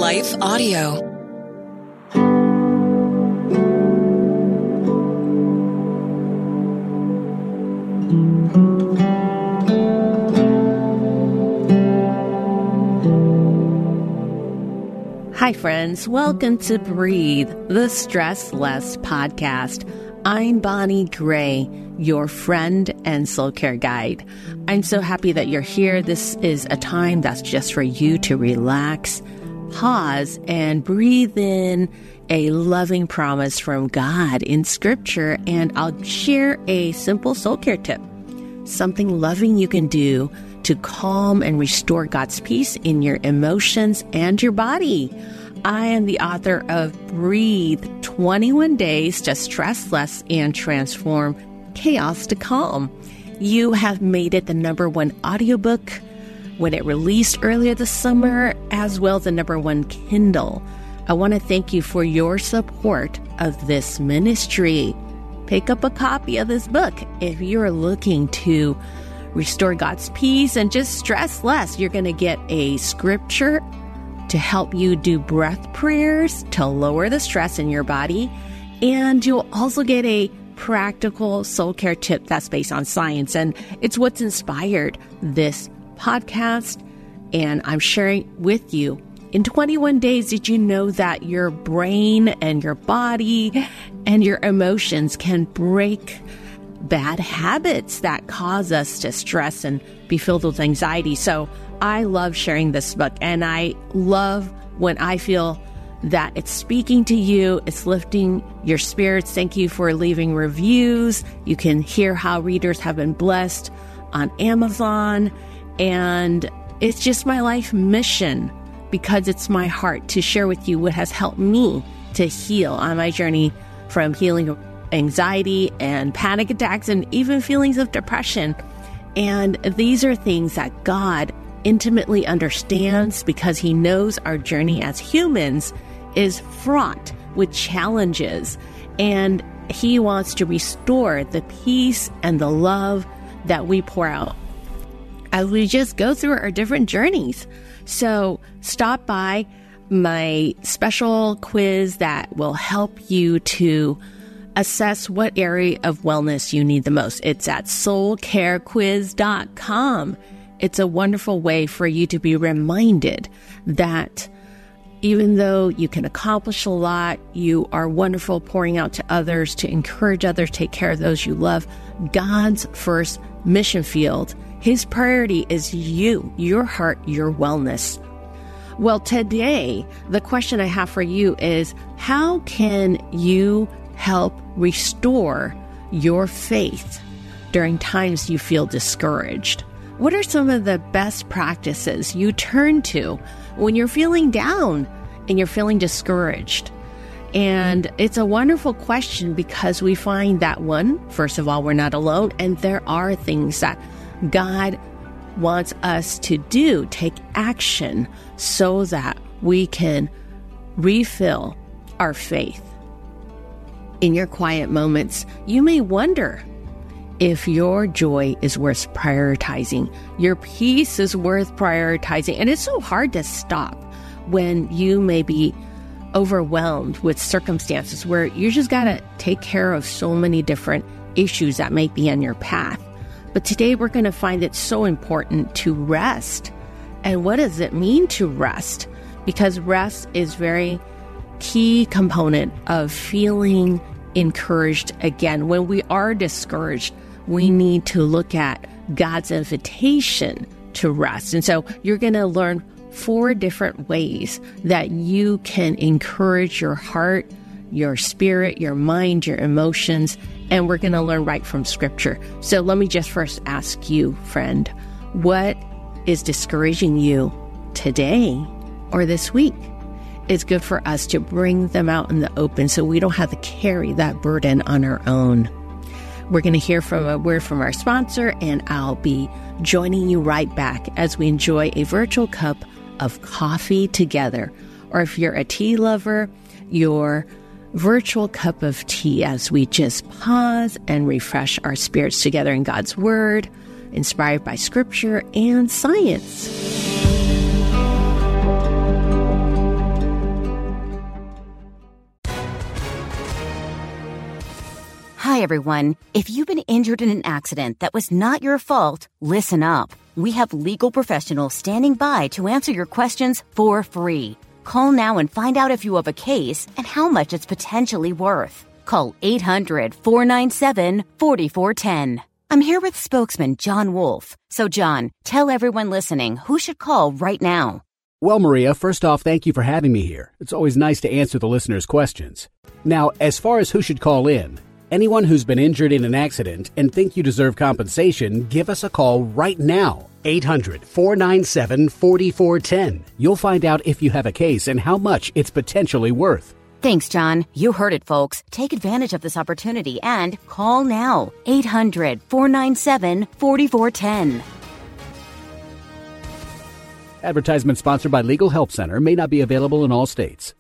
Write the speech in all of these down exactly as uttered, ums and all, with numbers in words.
Life Audio. Hi, friends. Welcome to Breathe, the Stress Less podcast. I'm Bonnie Gray, your friend and soul care guide. I'm so happy that you're here. This is a time that's just for you to relax, pause, and breathe in a loving promise from God in Scripture. And I'll share a simple soul care tip, something loving you can do to calm and restore God's peace in your emotions and your body. I am the author of Breathe, twenty-one Days to Stress Less and Transform Chaos to Calm. You have made it the number one audiobook when it released earlier this summer, as well as the number one Kindle. I want to thank you for your support of this ministry. Pick up a copy of this book if you're looking to restore God's peace and just stress less. You're going to get a scripture to help you do breath prayers to lower the stress in your body. And you'll also get a practical soul care tip that's based on science. And it's what's inspired this podcast. And I'm sharing with you. In twenty-one days, did you know that your brain and your body and your emotions can break bad habits that cause us to stress and be filled with anxiety? So I love sharing this book, and I love when I feel that it's speaking to you, it's lifting your spirits. Thank you for leaving reviews. You can hear how readers have been blessed on Amazon, and it's just my life mission because it's my heart to share with you what has helped me to heal on my journey from healing anxiety and panic attacks and even feelings of depression. And these are things that God intimately understands because He knows our journey as humans is fraught with challenges. And He wants to restore the peace and the love that we pour out as we just go through our different journeys. So stop by my special quiz that will help you to assess what area of wellness you need the most. It's at soul care quiz dot com. It's a wonderful way for you to be reminded that even though you can accomplish a lot, you are wonderful pouring out to others, to encourage others, take care of those you love. God's first mission field, His priority is you, your heart, your wellness. Well, today, the question I have for you is, how can you help restore your faith during times you feel discouraged? What are some of the best practices you turn to when you're feeling down and you're feeling discouraged? And it's a wonderful question because we find that, one, first of all, we're not alone, and there are things that God wants us to do, take action so that we can refill our faith. In your quiet moments, you may wonder if your joy is worth prioritizing, your peace is worth prioritizing. And it's so hard to stop when you may be overwhelmed with circumstances where you just got to take care of so many different issues that might be on your path. But today we're going to find it so important to rest. And what does it mean to rest? Because rest is very key component of feeling encouraged again. When we are discouraged, we need to look at God's invitation to rest. And so you're going to learn four different ways that you can encourage your heart, your spirit, your mind, your emotions, and we're going to learn right from Scripture. So let me just first ask you, friend, what is discouraging you today or this week? It's good for us to bring them out in the open so we don't have to carry that burden on our own. We're going to hear from a word from our sponsor, and I'll be joining you right back as we enjoy a virtual cup of coffee together. Or if you're a tea lover, your virtual cup of tea as we just pause and refresh our spirits together in God's Word, inspired by Scripture and science. Hi, everyone. If you've been injured in an accident that was not your fault, listen up. We have legal professionals standing by to answer your questions for free. Call now and find out if you have a case and how much it's potentially worth. Call eight hundred, four nine seven, four four one zero. I'm here with spokesman John Wolf. So, John, tell everyone listening who should call right now. Well, Maria, first off, thank you for having me here. It's always nice to answer the listeners' questions. Now, as far as who should call in, anyone who's been injured in an accident and think you deserve compensation, give us a call right now. eight hundred, four nine seven, four four one zero. You'll find out if you have a case and how much it's potentially worth. Thanks, John. You heard it, folks. Take advantage of this opportunity and call now. eight hundred, four nine seven, four four one zero. Advertisement sponsored by Legal Help Center. May not be available in all states.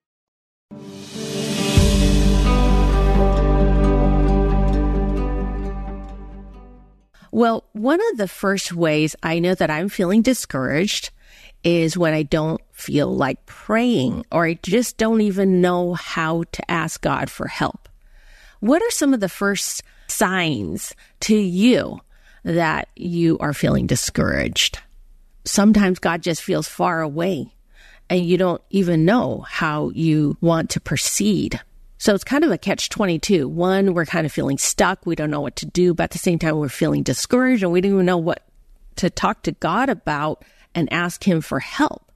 Well, one of the first ways I know that I'm feeling discouraged is when I don't feel like praying, or I just don't even know how to ask God for help. What are some of the first signs to you that you are feeling discouraged? Sometimes God just feels far away and you don't even know how you want to proceed. So it's kind of a catch twenty-two. One, we're kind of feeling stuck. We don't know what to do, but at the same time, we're feeling discouraged and we don't even know what to talk to God about and ask him for help.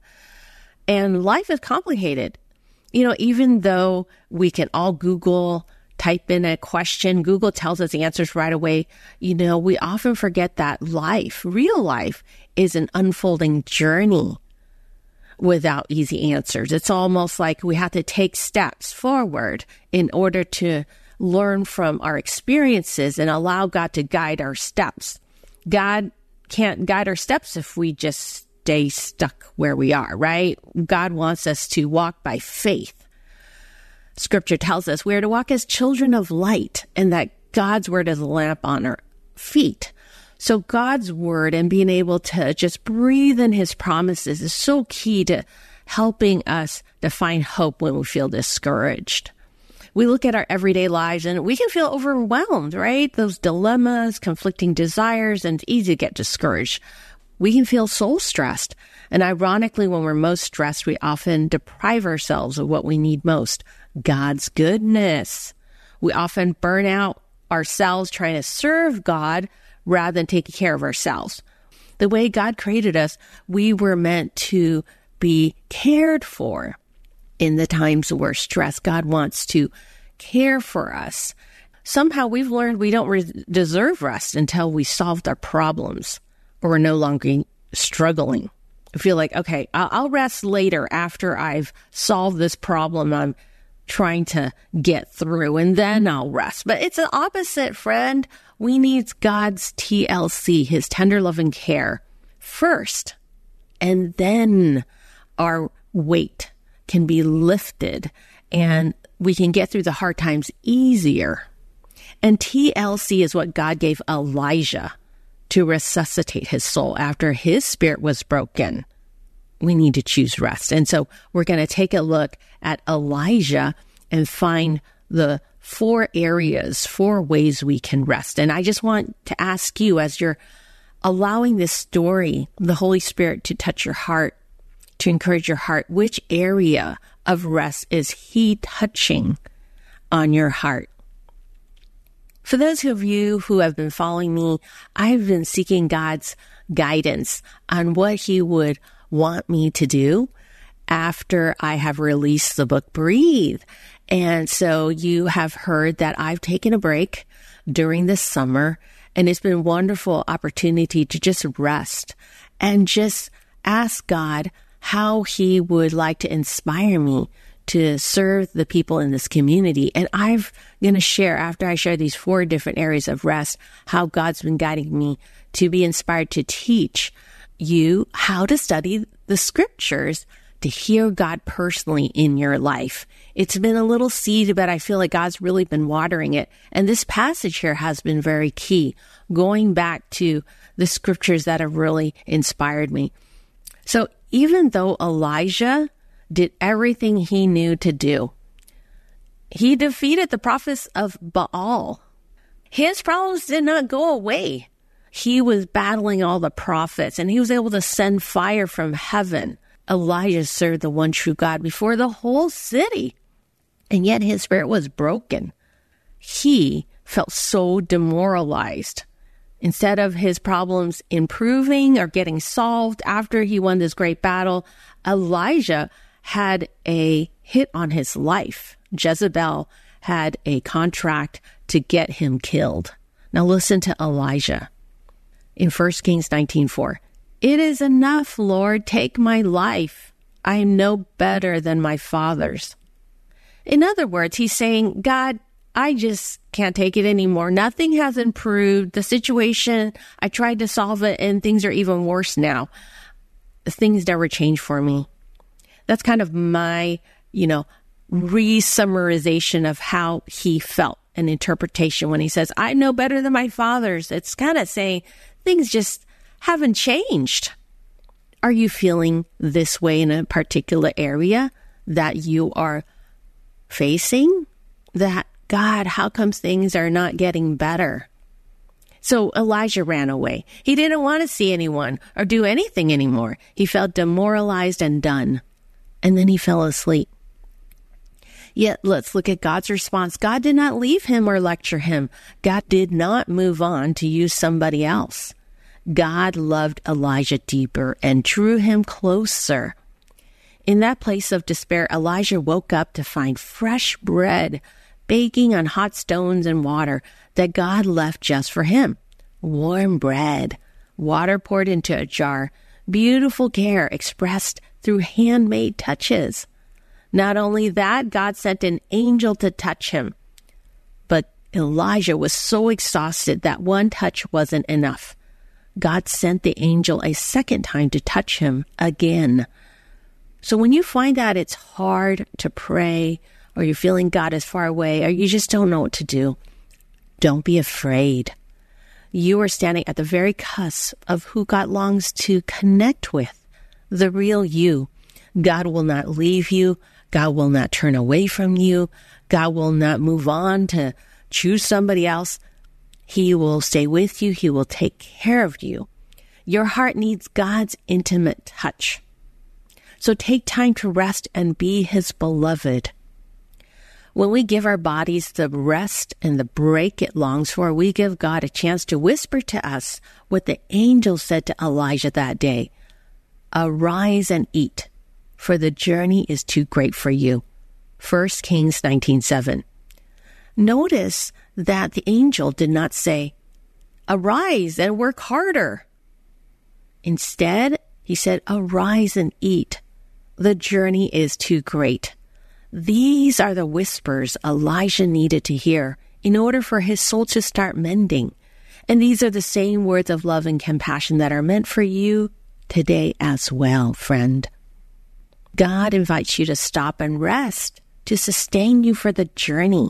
And life is complicated. You know, even though we can all Google, type in a question, Google tells us the answers right away. You know, we often forget that life, real life, is an unfolding journey without easy answers. It's almost like we have to take steps forward in order to learn from our experiences and allow God to guide our steps. God can't guide our steps if we just stay stuck where we are, right? God wants us to walk by faith. Scripture tells us we are to walk as children of light, and that God's word is a lamp on our feet. So God's word and being able to just breathe in his promises is so key to helping us to find hope when we feel discouraged. We look at our everyday lives and we can feel overwhelmed, right? Those dilemmas, conflicting desires, and it's easy to get discouraged. We can feel soul stressed. And ironically, when we're most stressed, we often deprive ourselves of what we need most, God's goodness. We often burn out ourselves trying to serve God rather than taking care of ourselves. The way God created us, we were meant to be cared for in the times we're stressed. God wants to care for us. Somehow we've learned we don't re- deserve rest until we solved our problems or we're no longer struggling. I feel like, okay, I'll, I'll rest later after I've solved this problem I'm trying to get through, and then I'll rest. But it's the opposite, friend. We need God's T L C, his tender love and care, first, and then our weight can be lifted and we can get through the hard times easier. And T L C is what God gave Elijah to resuscitate his soul after his spirit was broken. We need to choose rest. And so we're going to take a look at Elijah and find the four areas, four ways we can rest. And I just want to ask you, as you're allowing this story, the Holy Spirit to touch your heart, to encourage your heart, which area of rest is he touching on your heart? For those of you who have been following me, I've been seeking God's guidance on what he would want me to do after I have released the book, Breathe. And so you have heard that I've taken a break during the summer, and it's been a wonderful opportunity to just rest and just ask God how he would like to inspire me to serve the people in this community. And I'm going to share, after I share these four different areas of rest, how God's been guiding me to be inspired to teach you how to study the scriptures to hear God personally in your life. It's been a little seed, but I feel like God's really been watering it. And this passage here has been very key, going back to the scriptures that have really inspired me. So even though Elijah did everything he knew to do, he defeated the prophets of Baal his problems did not go away. He was battling all the prophets, and he was able to send fire from heaven. Elijah served the one true God before the whole city, and yet his spirit was broken. He felt so demoralized. Instead of his problems improving or getting solved after he won this great battle, Elijah had a hit on his life. Jezebel had a contract to get him killed. Now listen to Elijah in First Kings nineteen four. It is enough, Lord, take my life. I am no better than my fathers. In other words, he's saying, God, I just can't take it anymore. Nothing has improved. The situation, I tried to solve it and things are even worse now. Things never change for me. That's kind of my, you know, re-summarization of how he felt, an interpretation when he says, I know better than my fathers. It's kind of saying things just haven't changed. Are you feeling this way in a particular area that you are facing? That, God, how comes things are not getting better? So Elijah ran away. He didn't want to see anyone or do anything anymore. He felt demoralized and done. And then he fell asleep. Yet let's look at God's response. God did not leave him or lecture him. God did not move on to use somebody else. God loved Elijah deeper and drew him closer. In that place of despair, Elijah woke up to find fresh bread baking on hot stones and water that God left just for him. Warm bread, water poured into a jar, beautiful care expressed through handmade touches. Not only that, God sent an angel to touch him. But Elijah was so exhausted that one touch wasn't enough. God sent the angel a second time to touch him again. So when you find that it's hard to pray, or you're feeling God is far away, or you just don't know what to do, don't be afraid. You are standing at the very cusp of who God longs to connect with, the real you. God will not leave you. God will not turn away from you. God will not move on to choose somebody else. He will stay with you. He will take care of you. Your heart needs God's intimate touch. So take time to rest and be his beloved. When we give our bodies the rest and the break it longs for, we give God a chance to whisper to us what the angel said to Elijah that day. Arise and eat, for the journey is too great for you. First Kings nineteen seven. Notice that the angel did not say, arise and work harder. Instead, he said, arise and eat. The journey is too great. These are the whispers Elijah needed to hear in order for his soul to start mending. And these are the same words of love and compassion that are meant for you today as well, friend. God invites you to stop and rest to sustain you for the journey.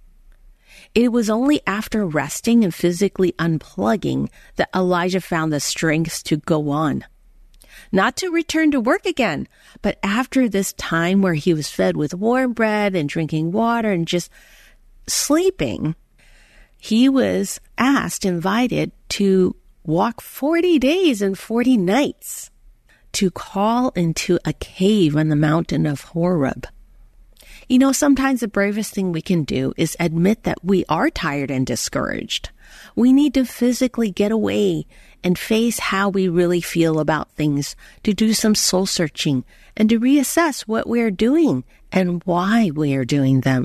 It was only after resting and physically unplugging that Elijah found the strength to go on. Not to return to work again, but after this time where he was fed with warm bread and drinking water and just sleeping, he was asked, invited to walk forty days and forty nights to call into a cave on the mountain of Horeb. You know, sometimes the bravest thing we can do is admit that we are tired and discouraged. We need to physically get away and face how we really feel about things, to do some soul searching and to reassess what we're doing and why we are doing them.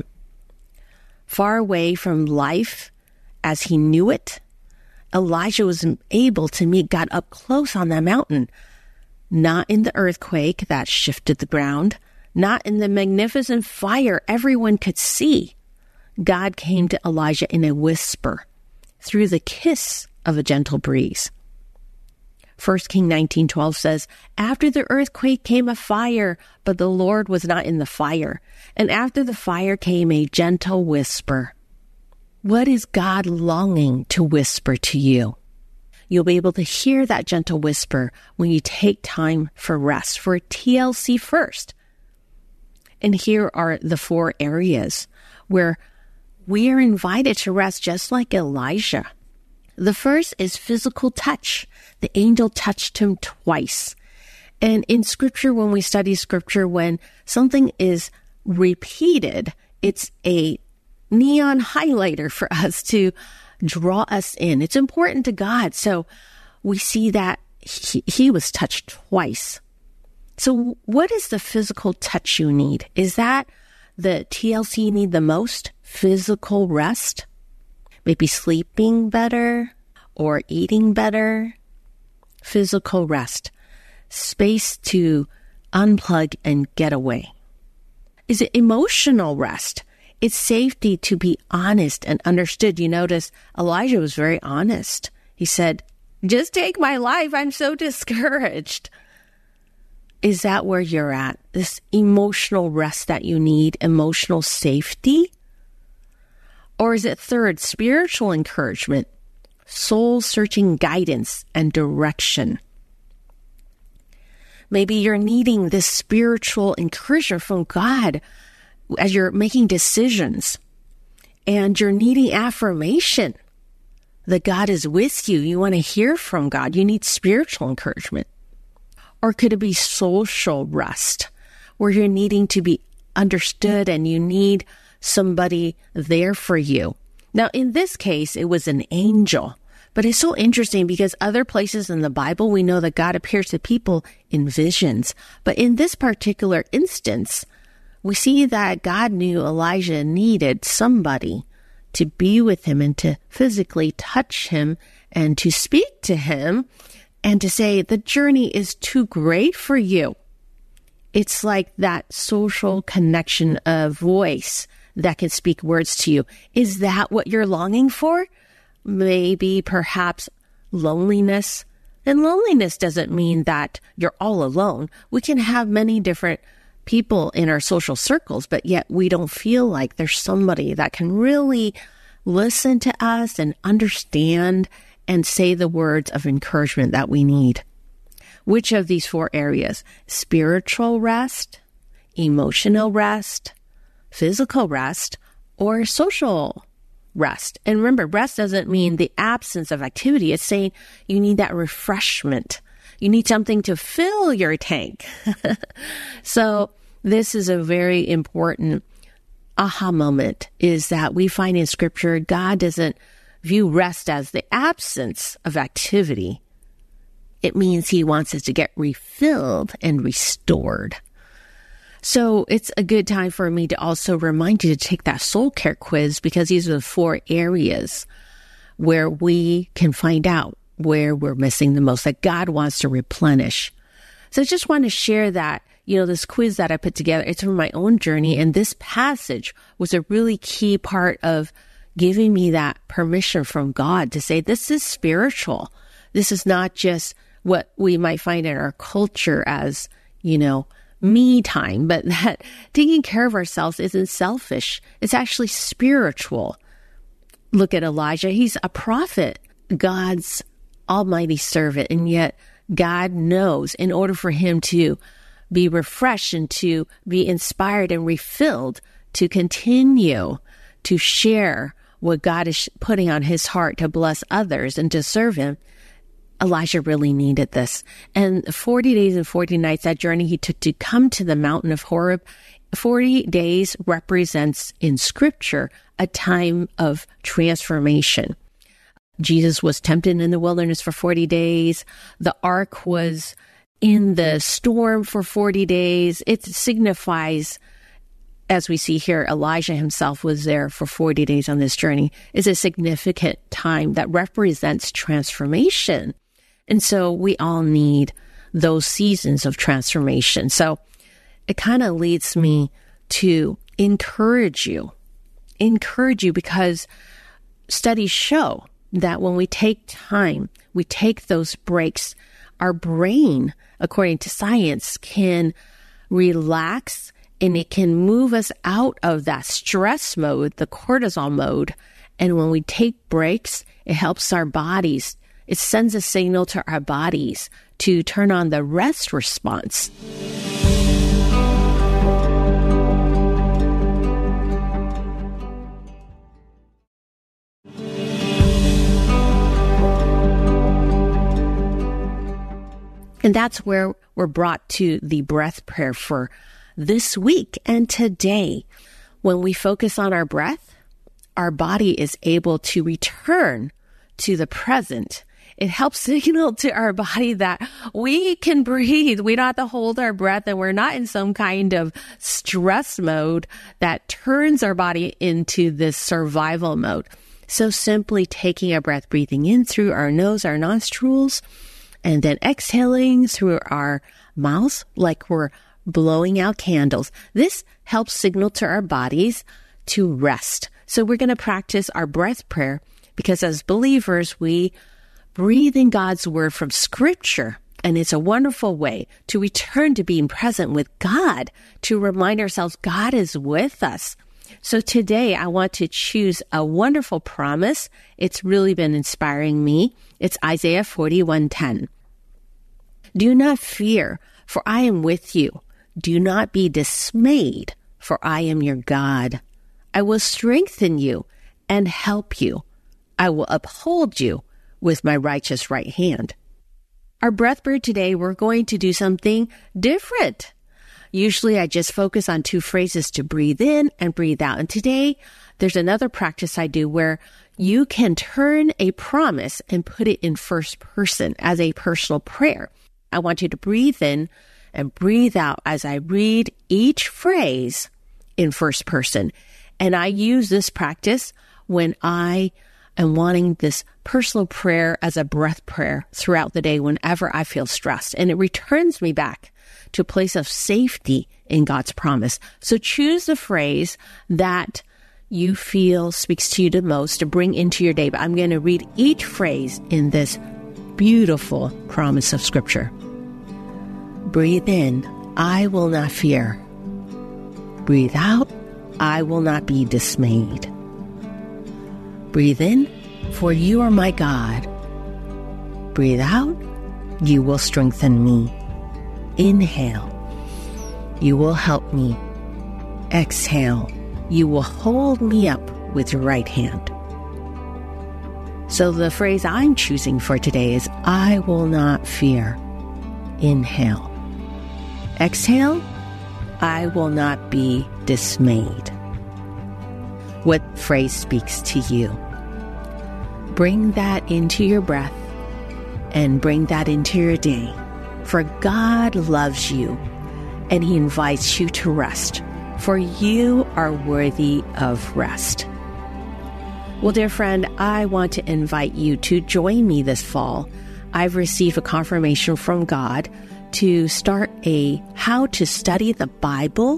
Far away from life as he knew it, Elijah was able to meet God up close on that mountain, not in the earthquake that shifted the ground, not in the magnificent fire everyone could see. God came to Elijah in a whisper, through the kiss of a gentle breeze. First Kings nineteen twelve says, after the earthquake came a fire, but the Lord was not in the fire. And after the fire came a gentle whisper. What is God longing to whisper to you? You'll be able to hear that gentle whisper when you take time for rest, for T L C first. And here are the four areas where we are invited to rest just like Elijah. The first is physical touch. The angel touched him twice. And in scripture, when we study scripture, when something is repeated, it's a neon highlighter for us to draw us in. It's important to God. So we see that he, he was touched twice. So what is the physical touch you need? Is that the T L C you need the most? Physical rest? Maybe sleeping better or eating better? Physical rest. Space to unplug and get away. Is it emotional rest? It's safety to be honest and understood. You notice Elijah was very honest. He said, just take my life. I'm so discouraged. Is that where you're at? This emotional rest that you need, emotional safety? Or is it third, spiritual encouragement, soul-searching guidance and direction? Maybe you're needing this spiritual encouragement from God as you're making decisions, and you're needing affirmation that God is with you. You want to hear from God. You need spiritual encouragement. Or could it be social rest, where you're needing to be understood and you need somebody there for you? Now, in this case, it was an angel. But it's so interesting because other places in the Bible, we know that God appears to people in visions. But in this particular instance, we see that God knew Elijah needed somebody to be with him and to physically touch him and to speak to him and to say, the journey is too great for you. It's like that social connection of voice that can speak words to you. Is that what you're longing for? Maybe perhaps loneliness. And loneliness doesn't mean that you're all alone. We can have many different people in our social circles, but yet we don't feel like there's somebody that can really listen to us and understand and say the words of encouragement that we need. Which of these four areas? Spiritual rest, emotional rest, physical rest, or social rest? And remember, rest doesn't mean the absence of activity. It's saying you need that refreshment. You need something to fill your tank. So this is a very important aha moment, is that we find in scripture, God doesn't view rest as the absence of activity. It means he wants us to get refilled and restored. So it's a good time for me to also remind you to take that soul care quiz, because these are the four areas where we can find out where we're missing the most, that God wants to replenish. So I just want to share that, you know, this quiz that I put together, it's from my own journey. And this passage was a really key part of giving me that permission from God to say, this is spiritual. This is not just what we might find in our culture as, you know, me time, but that taking care of ourselves isn't selfish. It's actually spiritual. Look at Elijah. He's a prophet, God's almighty servant. And yet God knows in order for him to be refreshed and to be inspired and refilled to continue to share what God is putting on his heart to bless others and to serve him, Elijah really needed this. And forty days and forty nights, that journey he took to come to the mountain of Horeb, forty days represents in scripture a time of transformation. Jesus was tempted in the wilderness for forty days. The ark was in the storm for forty days. It signifies, as we see here, Elijah himself was there for forty days on this journey. It's a significant time that represents transformation. And so we all need those seasons of transformation. So it kind of leads me to encourage you, encourage you because studies show that when we take time, we take those breaks, our brain, according to science, can relax and it can move us out of that stress mode, the cortisol mode. And when we take breaks, it helps our bodies. It sends a signal to our bodies to turn on the rest response. And that's where we're brought to the breath prayer for this week and today. When we focus on our breath, our body is able to return to the present. It helps signal to our body that we can breathe. We don't have to hold our breath, and we're not in some kind of stress mode that turns our body into this survival mode. So simply taking a breath, breathing in through our nose, our nostrils, and then exhaling through our mouths like we're blowing out candles. This helps signal to our bodies to rest. So we're going to practice our breath prayer because as believers, we breathe in God's word from scripture. And it's a wonderful way to return to being present with God, to remind ourselves God is with us. So today I want to choose a wonderful promise. It's really been inspiring me. It's Isaiah forty-one ten. Do not fear, for I am with you. Do not be dismayed, for I am your God. I will strengthen you and help you. I will uphold you with my righteous right hand. Our breath prayer today, we're going to do something different. Usually I just focus on two phrases to breathe in and breathe out. And today there's another practice I do where you can turn a promise and put it in first person as a personal prayer. I want you to breathe in and breathe out as I read each phrase in first person. And I use this practice when I am wanting this personal prayer as a breath prayer throughout the day whenever I feel stressed. And it returns me back to a place of safety in God's promise. So choose the phrase that you feel speaks to you the most to bring into your day. But I'm going to read each phrase in this beautiful promise of Scripture. Breathe in, I will not fear. Breathe out, I will not be dismayed. Breathe in, for you are my God. Breathe out, you will strengthen me. Inhale, you will help me. Exhale, you will hold me up with your right hand. So the phrase I'm choosing for today is, I will not fear. Inhale. Exhale, I will not be dismayed. What phrase speaks to you? Bring that into your breath and bring that into your day. For God loves you and He invites you to rest, for you are worthy of rest. Well, dear friend, I want to invite you to join me this fall. I've received a confirmation from God to start a How to Study the Bible,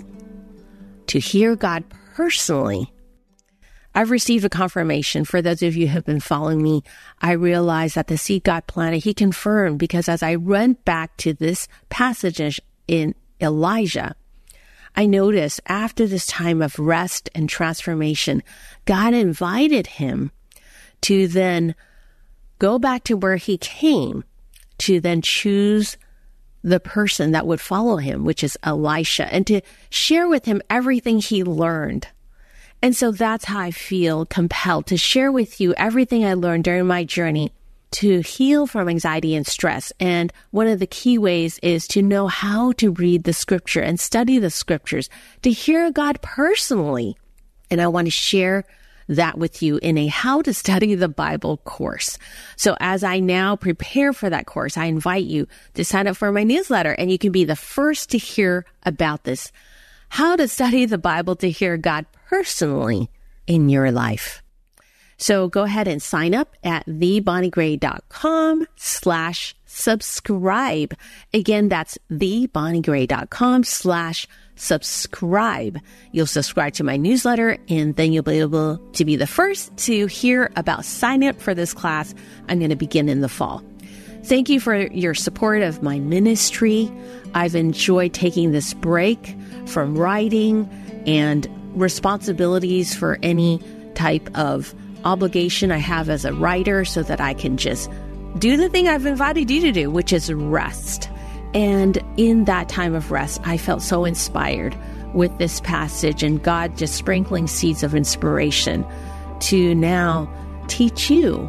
to hear God personally. I've received a confirmation. For those of you who have been following me, I realized that the seed God planted, He confirmed, because as I went back to this passage in Elijah, I noticed after this time of rest and transformation, God invited him to then go back to where he came, to then choose the person that would follow him, which is Elisha, and to share with him everything he learned. And so that's how I feel compelled to share with you everything I learned during my journey to heal from anxiety and stress. And one of the key ways is to know how to read the scripture and study the scriptures, to hear God personally. And I want to share that with you in a How to Study the Bible course. So as I now prepare for that course, I invite you to sign up for my newsletter, and you can be the first to hear about this. How to Study the Bible to hear God personally in your life. So go ahead and sign up at thebonniegray.com slash subscribe. Again, that's thebonniegray.com slash subscribe. You'll subscribe to my newsletter, and then you'll be able to be the first to hear about signing up for this class I'm going to begin in the fall. Thank you for your support of my ministry. I've enjoyed taking this break from writing and responsibilities for any type of obligation I have as a writer, so that I can just do the thing I've invited you to do, which is rest. And in that time of rest, I felt so inspired with this passage and God just sprinkling seeds of inspiration to now teach you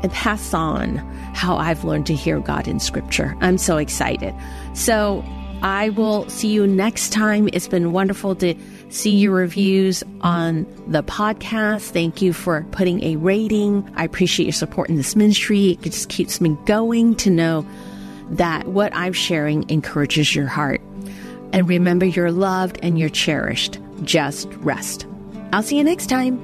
and pass on how I've learned to hear God in Scripture. I'm so excited. So I will see you next time. It's been wonderful to see your reviews on the podcast. Thank you for putting a rating. I appreciate your support in this ministry. It just keeps me going to know that what I'm sharing encourages your heart. And remember, you're loved and you're cherished. Just rest. I'll see you next time.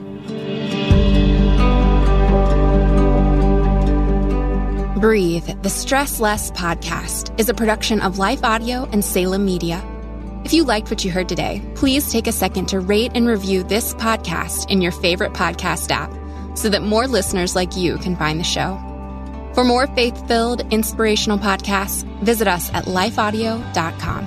Breathe, the Stress Less podcast, is a production of Life Audio and Salem Media. If you liked what you heard today, please take a second to rate and review this podcast in your favorite podcast app so that more listeners like you can find the show. For more faith-filled, inspirational podcasts, visit us at life audio dot com.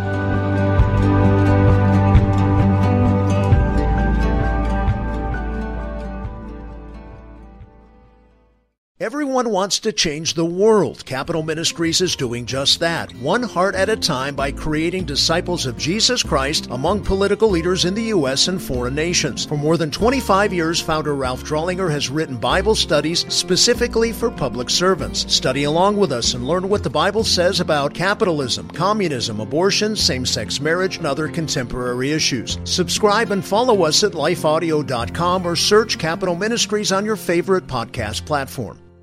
Everyone wants to change the world. Capital Ministries is doing just that, one heart at a time, by creating disciples of Jesus Christ among political leaders in the U S and foreign nations. For more than twenty-five years, founder Ralph Drollinger has written Bible studies specifically for public servants. Study along with us and learn what the Bible says about capitalism, communism, abortion, same-sex marriage, and other contemporary issues. Subscribe and follow us at life audio dot com or search Capital Ministries on your favorite podcast platform.